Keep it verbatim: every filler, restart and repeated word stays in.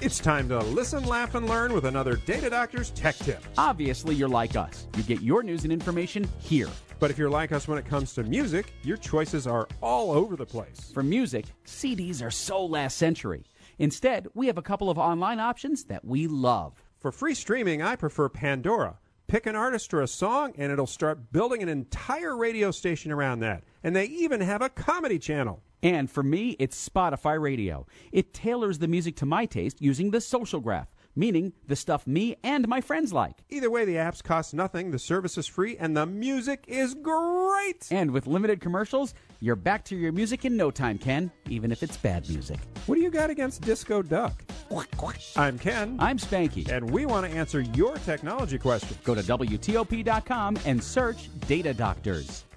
It's time to listen, laugh, and learn with another Data Doctor's Tech Tip. Obviously, you're like us. You get your news and information here. But if you're like us when it comes to music, your choices are all over the place. For music, C Ds are so last century. Instead, we have a couple of online options that we love. For free streaming, I prefer Pandora. Pick an artist or a song, and it'll start building an entire radio station around that. And they even have a comedy channel. And for me, it's Spotify Radio. It tailors the music to my taste using the social graph, meaning the stuff me and my friends like. Either way, the apps cost nothing, the service is free, and the music is great! And with limited commercials, you're back to your music in no time, Ken, even if it's bad music. What do you got against Disco Duck? I'm Ken. I'm Spanky. And we want to answer your technology questions. Go to W T O P dot com and search Data Doctors.